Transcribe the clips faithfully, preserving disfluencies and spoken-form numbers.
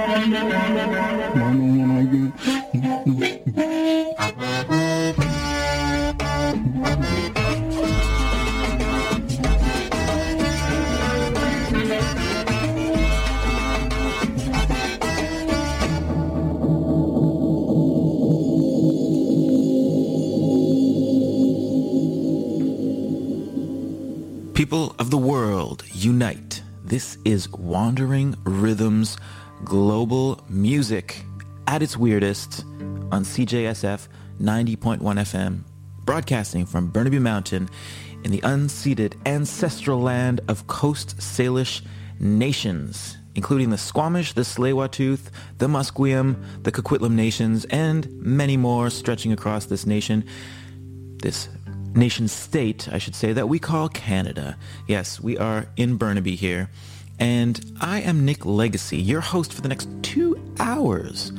People of the world, unite. This is Wandering Rhythms Global Music at its weirdest on C J S F ninety point one F M, broadcasting from Burnaby Mountain in the unceded ancestral land of Coast Salish nations, including the Squamish, the Tsleil-Waututh, the Musqueam, the Coquitlam nations, and many more stretching across this nation, this nation state, I should say, that we call Canada. Yes, we are in Burnaby here. And I am Nick Legacy, your host for the next two hours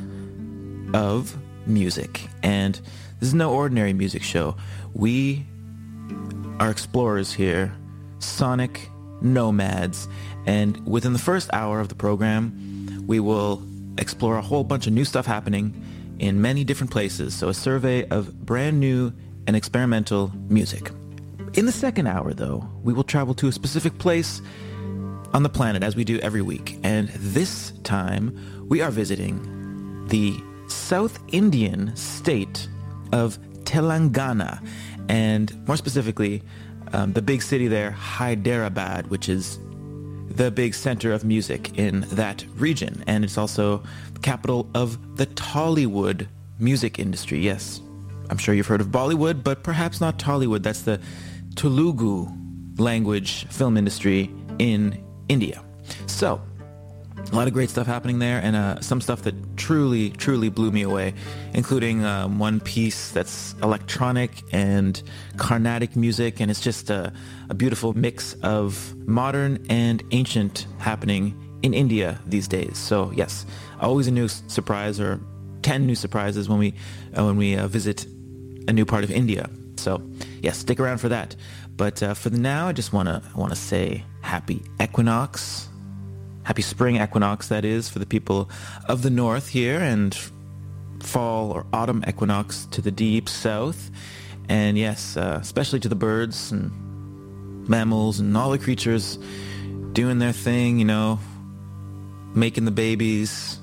of music. And this is no ordinary music show. We are explorers here, sonic nomads. And within the first hour of the program, we will explore a whole bunch of new stuff happening in many different places. So a survey of brand new and experimental music. In the second hour, though, we will travel to a specific place on the planet, as we do every week. And this time, we are visiting the South Indian state of Telangana, and more specifically, um, the big city there, Hyderabad, which is the big center of music in that region. And it's also the capital of the Tollywood music industry. Yes, I'm sure you've heard of Bollywood, but perhaps not Tollywood. That's the Telugu language film industry in India. So, a lot of great stuff happening there, and uh, some stuff that truly, truly blew me away, including um, one piece that's electronic and Carnatic music, and it's just a, a beautiful mix of modern and ancient happening in India these days. So, yes, always a new surprise, or ten new surprises when we uh, when we uh, visit a new part of India. So, yes, stick around for that. But uh, for the now, I just want to want to say happy equinox, happy spring equinox, that is, for the people of the north here, and fall or autumn equinox to the deep south. And yes, uh, especially to the birds and mammals and all the creatures doing their thing, you know, making the babies,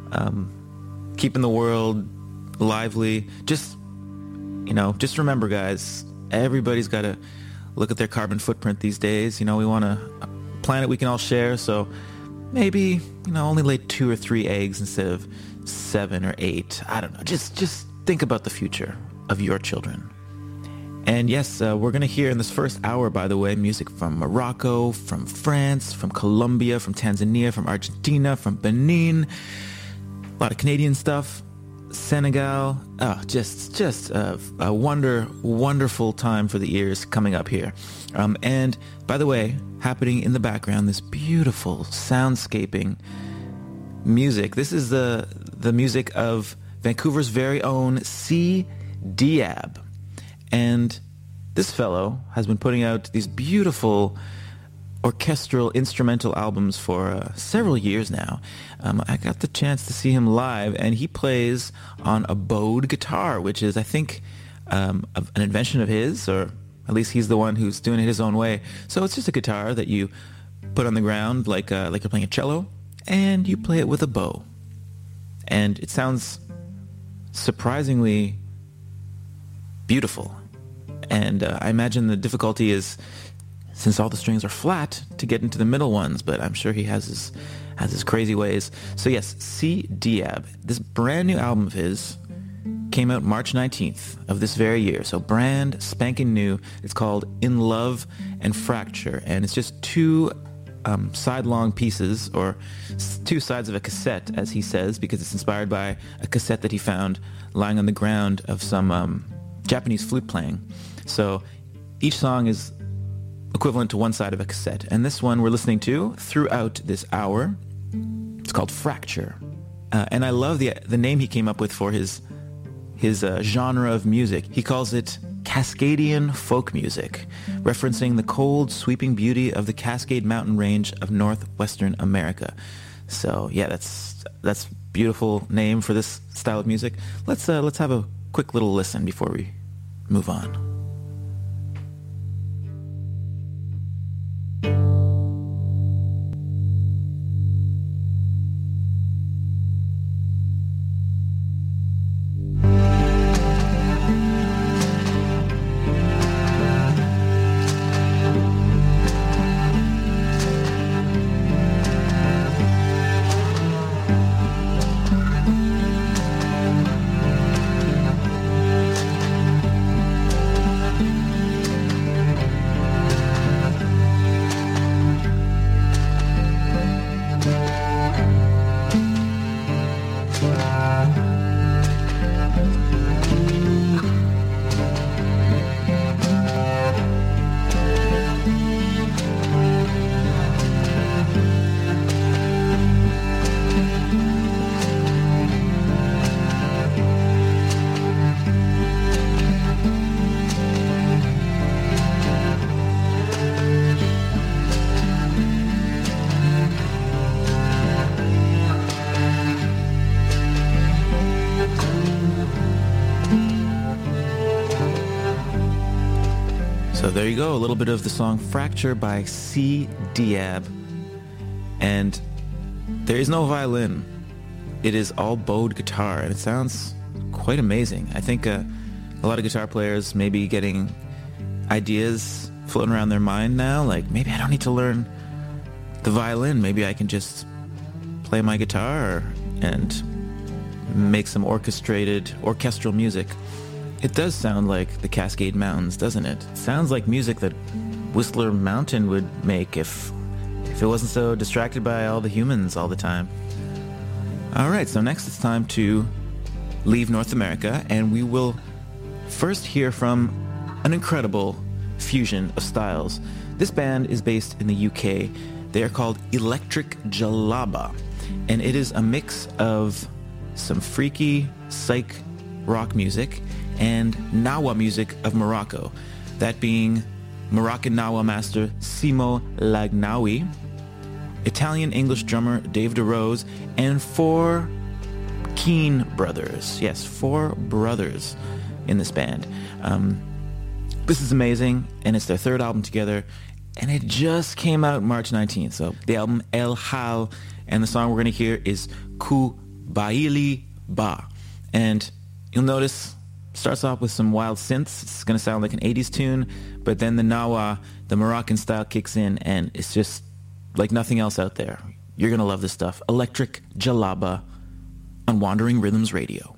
um, keeping the world lively. Just, you know, just remember, guys, everybody's got to look at their carbon footprint these days. You know, we want a, a planet we can all share, so maybe, you know, only lay two or three eggs instead of seven or eight. I don't know. Just, just think about the future of your children. And yes, uh, we're going to hear in this first hour, by the way, music from Morocco, from France, from Colombia, from Tanzania, from Argentina, from Benin. A lot of Canadian stuff. Senegal. Oh, just just a, a wonder, wonderful time for the ears coming up here. Um, and by the way, happening in the background, this beautiful soundscaping music. This is the the music of Vancouver's very own C. Diab. And this fellow has been putting out these beautiful orchestral instrumental albums for uh, several years now. Um, I got the chance to see him live, and he plays on a bowed guitar, which is, I think, um, an invention of his, or at least he's the one who's doing it his own way. So it's just a guitar that you put on the ground like uh, like you're playing a cello, and you play it with a bow. And it sounds surprisingly beautiful. And uh, I imagine the difficulty is, since all the strings are flat, to get into the middle ones, but I'm sure he has his has his crazy ways. So yes, C. Diab, this brand new album of his came out March nineteenth of this very year, so brand spanking new. It's called In Love and Fracture, and it's just two um, side-long pieces, or two sides of a cassette, as he says, because it's inspired by a cassette that he found lying on the ground of some um, Japanese flute playing. So each song is equivalent to one side of a cassette. And this one we're listening to throughout this hour, it's called Fracture. Uh, and I love the the name he came up with for his his uh, genre of music. He calls it Cascadian folk music, referencing the cold, sweeping beauty of the Cascade Mountain range of northwestern America. So yeah, that's that's beautiful name for this style of music. Let's uh, let's have a quick little listen before we move on. So there you go, a little bit of the song Fracture by C. Diab. And there is no violin. It is all bowed guitar, and it sounds quite amazing. I think uh, a lot of guitar players may be getting ideas floating around their mind now, like maybe I don't need to learn the violin. Maybe I can just play my guitar and make some orchestrated, orchestral music. It does sound like the Cascade Mountains, doesn't it? It sounds like music that Whistler Mountain would make if if it wasn't so distracted by all the humans all the time. All right, so next it's time to leave North America, and we will first hear from an incredible fusion of styles. This band is based in the U K. They are called Electric Jalaba, and it is a mix of some freaky psych rock music and Nawa music of Morocco, that being Moroccan Nawa master Simo Lagnawi, Italian-English drummer Dave DeRose, and four Keane brothers. Yes, four brothers in this band. Um, this is amazing, and it's their third album together, and it just came out March nineteenth. So the album El Hal, and the song we're going to hear is Ku Baili Ba. And you'll notice starts off with some wild synths. It's going to sound like an eighties tune, but then the Nawa, the Moroccan style kicks in, and it's just like nothing else out there. You're going to love this stuff. Electric Jalaba on Wandering Rhythms Radio.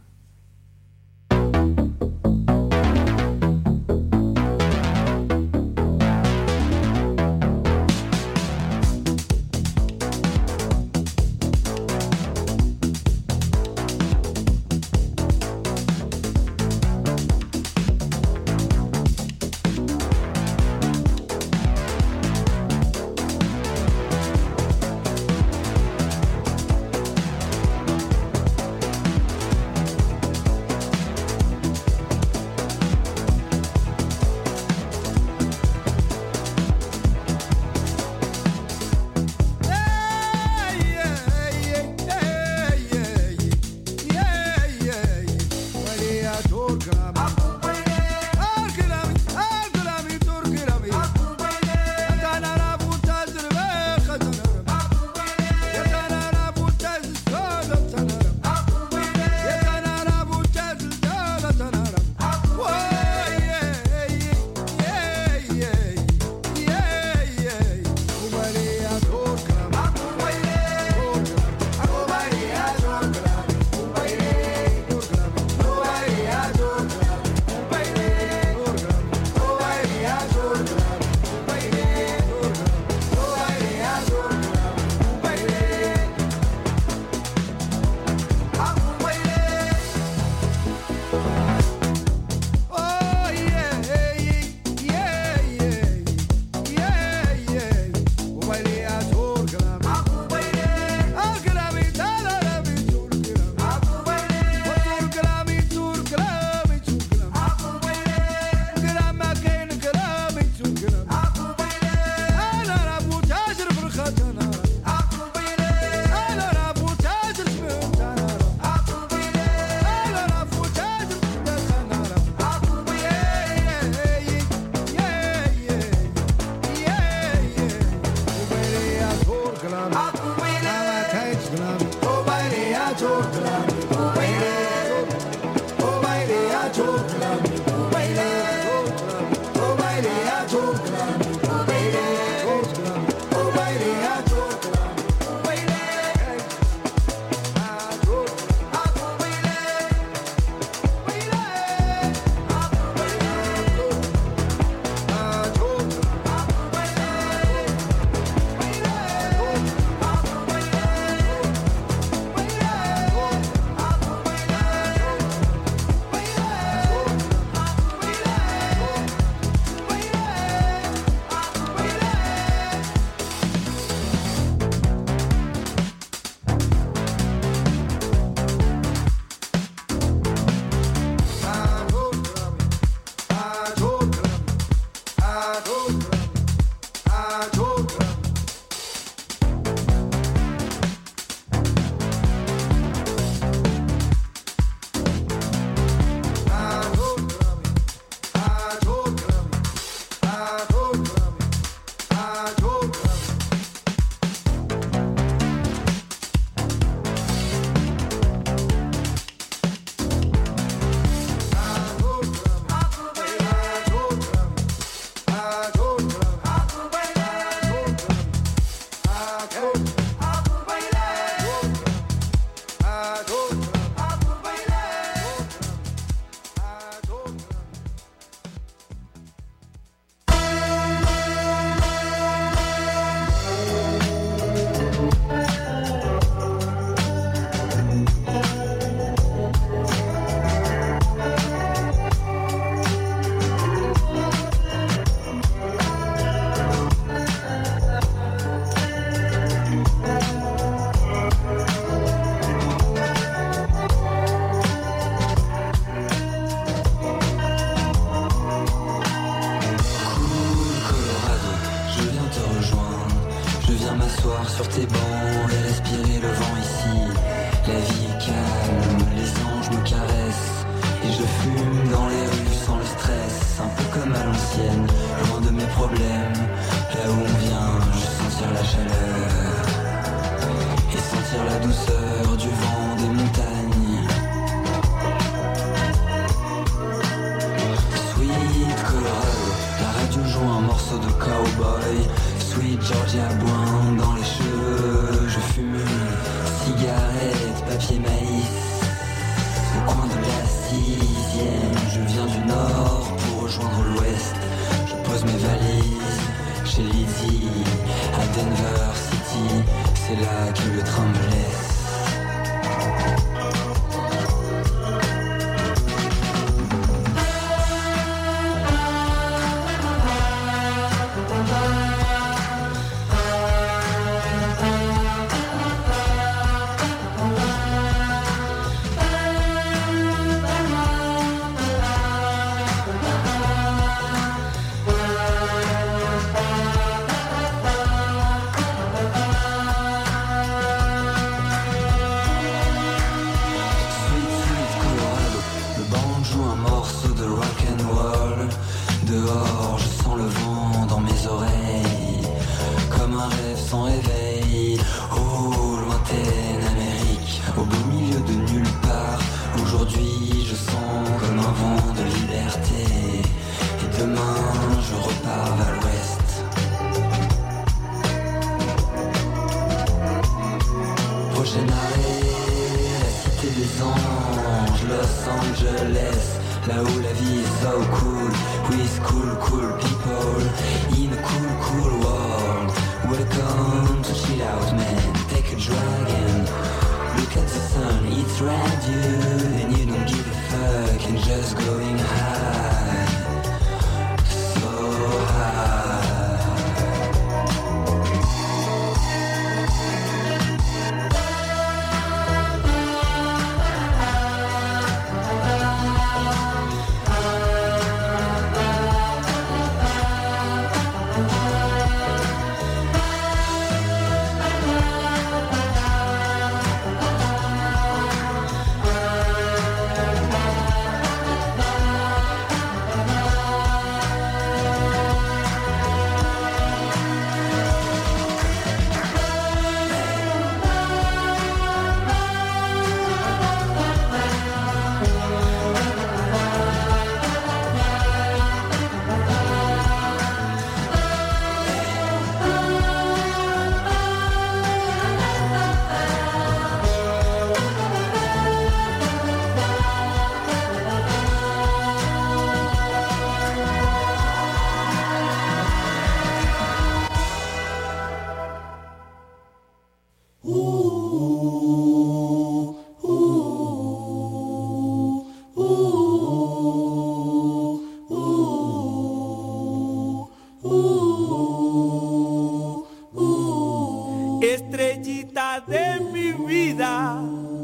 Estrellita de mi vida,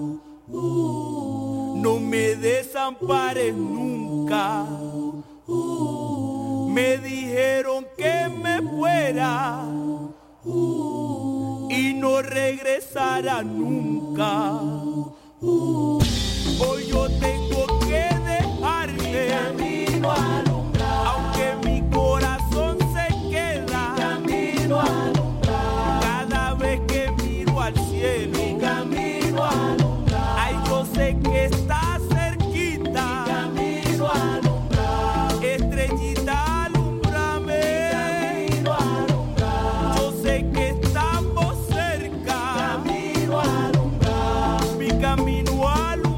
no me desampares nunca. Me dijeron que me fuera y no regresara nunca. Hoy yo tengo que dejarte, camino a alumbrar, aunque mi corazón se queda, camino a alumbrar. Cada vez que miro al cielo, mi camino a alumbrar. Ay, yo sé que está cerquita, mi camino a alumbrar. Estrellita, alumbrame, mi camino a alumbrar. Yo sé que estamos cerca, mi camino a alumbrar. Mi camino a alumbrar.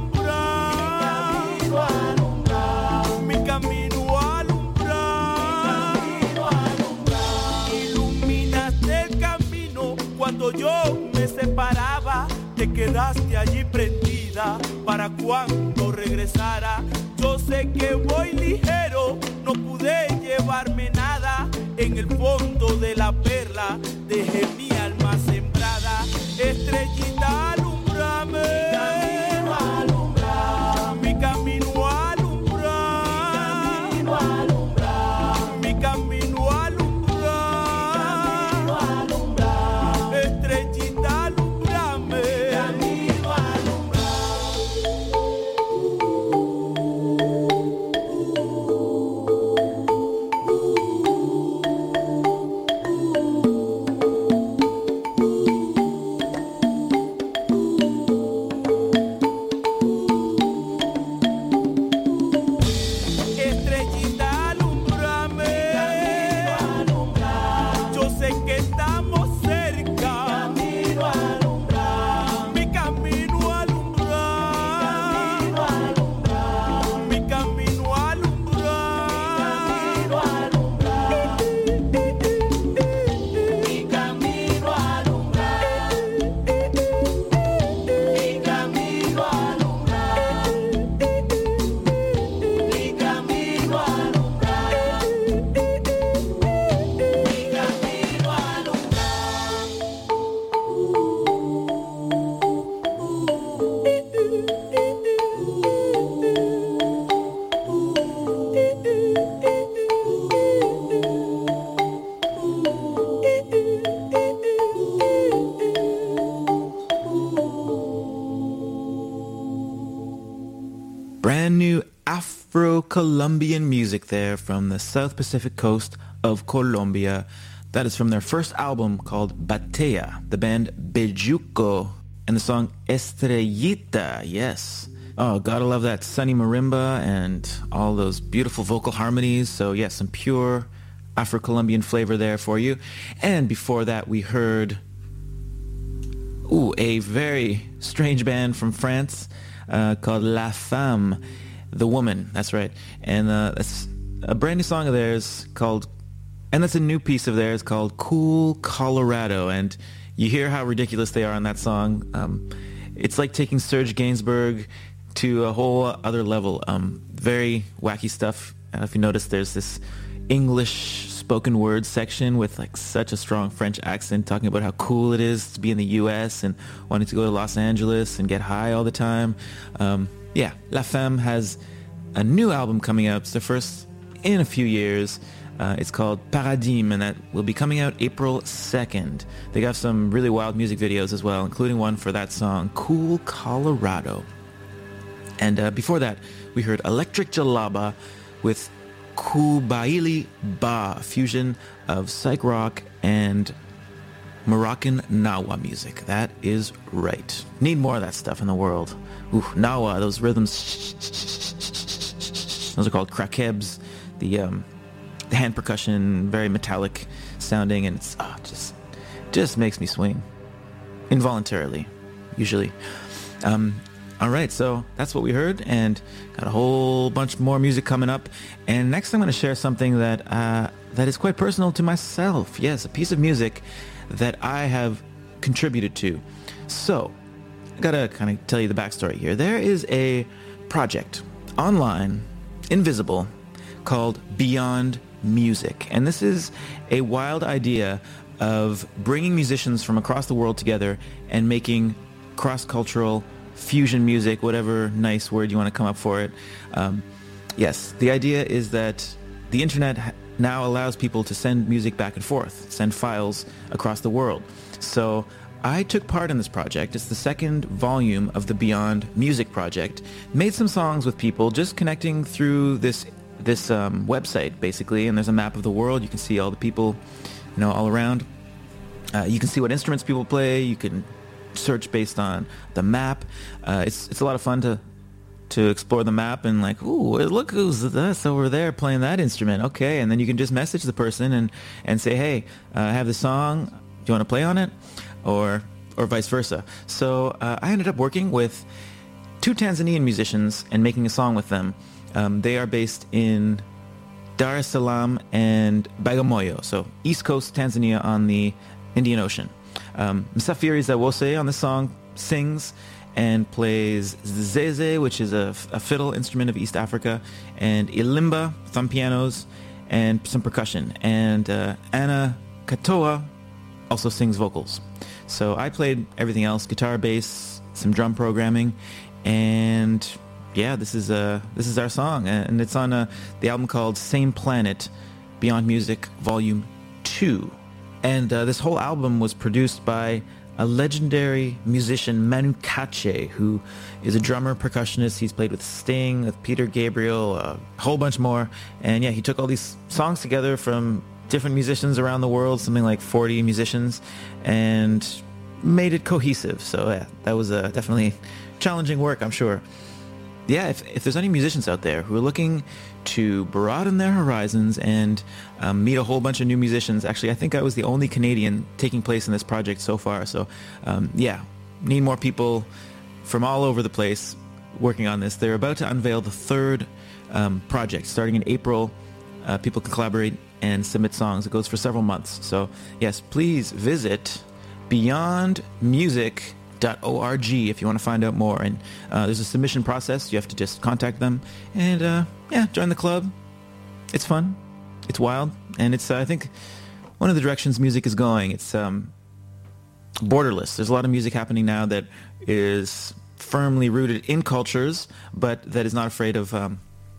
Cuando yo me separaba, te quedaste allí prendida para cuando regresara. Yo sé que voy ligero, no pude llevarme nada. En el fondo de la perla dejé mi alma sembrada. Estrellita, alumbrame, mi camino a alumbrar, mi camino a alumbrar, mi camino a alumbrar, mi camino a alumbrar. Estrellita, alumbrame, camino a alumbrar. Estrellita, alumbrame, camino a alumbrar. Yo sé que estamos cerca, camino a alumbrar, mi camino a alumbrar, mi camino a alumbrar, mi camino a alumbrar, mi camino a alumbrar, mi camino a alumbrar, mi camino a alumbrar, mi camino a alumbrar. Brand new Afro-Colombian music there from the South Pacific coast of Colombia. That is from their first album called Batea, the band Bejuco, and the song Estrellita, yes. Oh, gotta love that sunny marimba and all those beautiful vocal harmonies. So yes, some pure Afro-Colombian flavor there for you. And before that, we heard ooh, a very strange band from France uh, called La Femme, The Woman, that's right. And uh, that's a brand new song of theirs called, and that's a new piece of theirs called Cool Colorado. And you hear how ridiculous they are on that song. Um, it's like taking Serge Gainsbourg to a whole other level. Um, very wacky stuff. I don't know if you noticed, there's this English spoken word section with like such a strong French accent talking about how cool it is to be in the U S and wanting to go to Los Angeles and get high all the time. Um, yeah, La Femme has a new album coming out. It's the first in a few years. Uh, it's called Paradigme, and that will be coming out April second. They got some really wild music videos as well, including one for that song, Cool Colorado. And uh, before that, we heard Electric Jalaba with Kubaili Ba, a fusion of psych rock and Moroccan Nawa music. That is right. Need more of that stuff in the world. Ooh, Nawa, those rhythms. Those are called krakebs. The um, the hand percussion, very metallic sounding, and it's oh, just just makes me swing involuntarily, usually. Um, all right, so that's what we heard, and got a whole bunch more music coming up. And next, I'm going to share something that uh, that is quite personal to myself. Yes, a piece of music that I have contributed to. So, I gotta kind of tell you the backstory here. There is a project online, invisible, called Beyond Music. And this is a wild idea of bringing musicians from across the world together and making cross-cultural fusion music, whatever nice word you want to come up for it. Um, yes, the idea is that the internet now allows people to send music back and forth, send files across the world. So I took part in this project. It's the second volume of the Beyond Music project. Made some songs with people, just connecting through this this um, website, basically. And there's a map of the world. You can see all the people, you know, all around. Uh, you can see what instruments people play. You can search based on the map. Uh, it's it's a lot of fun to to explore the map and like, ooh, look who's that's over there playing that instrument. Okay, and then you can just message the person and and say, hey, uh, I have the song. Do you want to play on it? Or or vice versa. So uh, I ended up working with two Tanzanian musicians and making a song with them. Um, they are based in Dar es Salaam and Bagamoyo, so East Coast Tanzania on the Indian Ocean. Um, Msafiri Zawose on the song sings and plays zeze, which is a, a fiddle instrument of East Africa, and ilimba, thumb pianos, and some percussion. And uh, Anna Katoa also sings vocals. So I played everything else, guitar, bass, some drum programming, and yeah, this is uh, this is our song, and it's on uh, the album called Same Planet, Beyond Music Volume two. And uh, this whole album was produced by a legendary musician, Manu Katché, who is a drummer, percussionist. He's played with Sting, with Peter Gabriel, a whole bunch more. And yeah, he took all these songs together from different musicians around the world, something like forty musicians, and made it cohesive. So yeah, that was uh, definitely challenging work, I'm sure. Yeah, if, if there's any musicians out there who are looking to broaden their horizons and um, meet a whole bunch of new musicians, actually, I think I was the only Canadian taking place in this project so far. So um, yeah, need more people from all over the place working on this. They're about to unveil the third um, project starting in April. Uh, people can collaborate and submit songs. It goes for several months. So yes, please visit beyond music dot org if you want to find out more. And uh, there's a submission process. You have to just contact them and uh, yeah, join the club. It's fun. It's wild. And it's, uh, I think, one of the directions music is going. It's um, borderless. There's a lot of music happening now that is firmly rooted in cultures, but that is not afraid of um,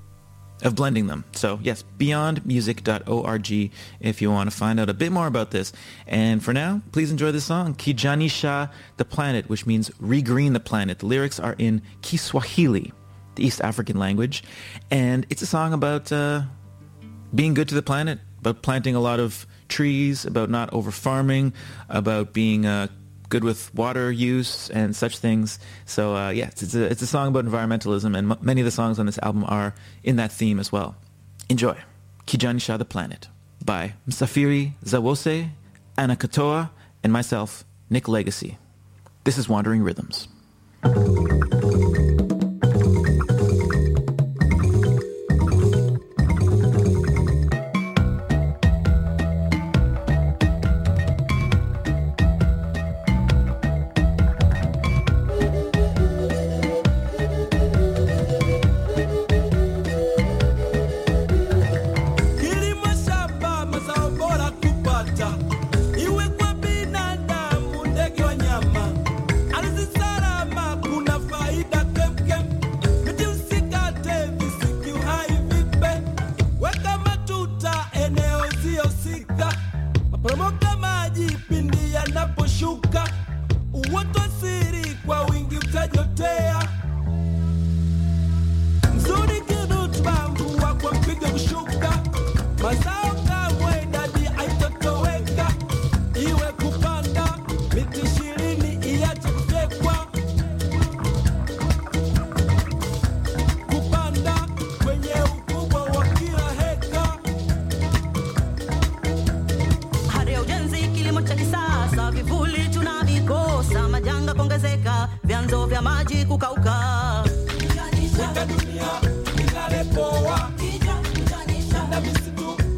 of blending them. So yes, beyond music dot org if you want to find out a bit more about this. And for now, please enjoy this song, Kijanisha the Planet, which means regreen the planet. The lyrics are in Kiswahili, the East African language, and it's a song about uh, being good to the planet, about planting a lot of trees, about not over farming, about being uh, good with water use and such things. So uh, yeah, it's a, it's a song about environmentalism, and m- many of the songs on this album are in that theme as well. Enjoy. Kijanisha the Planet by Msafiri Zawose, Anna Katoa, and myself, Nick Legacy. This is Wandering Rhythms.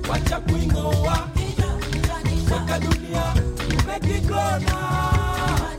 Dunia, make it grow now.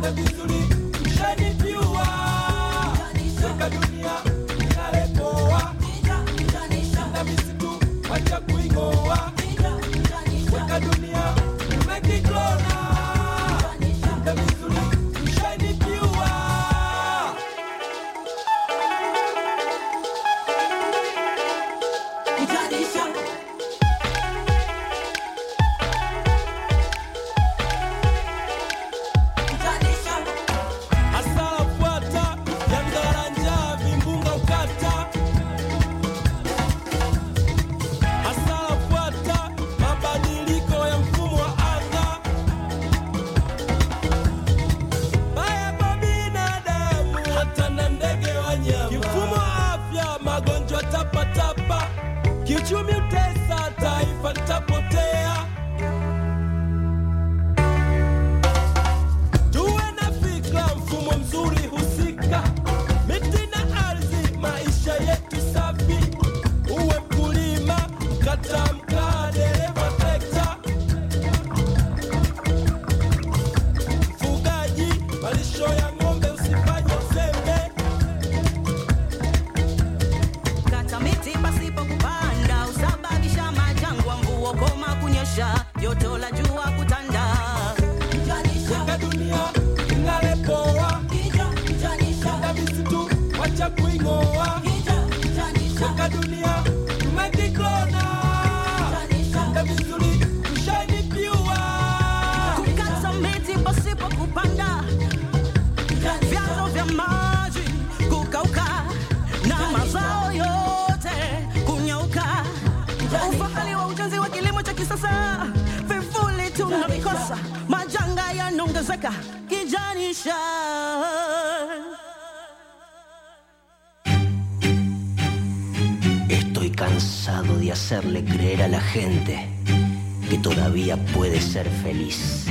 Estoy cansado de hacerle creer a la gente que todavía puede ser feliz.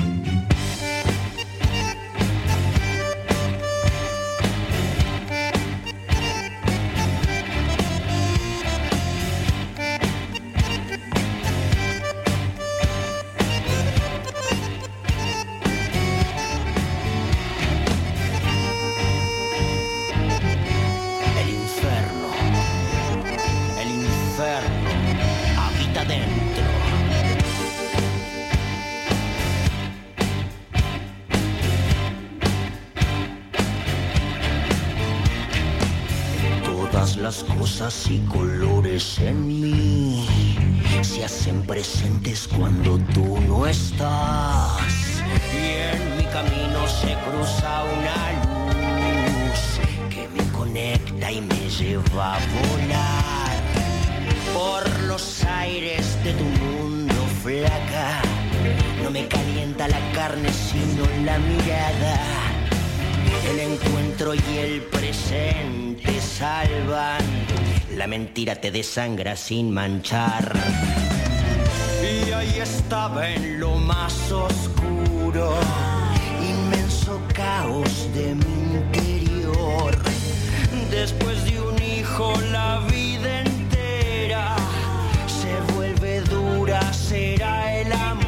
Las cosas y colores en mí se hacen presentes cuando tú no estás. Y en mi camino se cruza una luz que me conecta y me lleva a volar por los aires de tu mundo, flaca. No me calienta la carne sino la mirada. El encuentro y el presente salvan. La mentira te desangra sin manchar. Y ahí estaba en lo más oscuro, inmenso caos de mi interior. Después de un hijo la vida entera se vuelve dura, será el amor.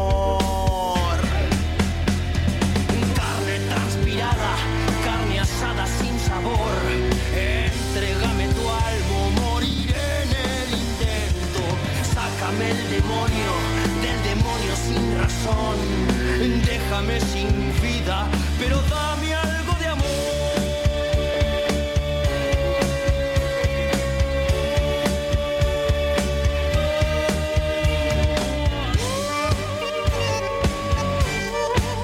Sin sabor, entrégame tu alma, moriré en el intento. Sácame el demonio, del demonio sin razón. Déjame sin vida, pero dame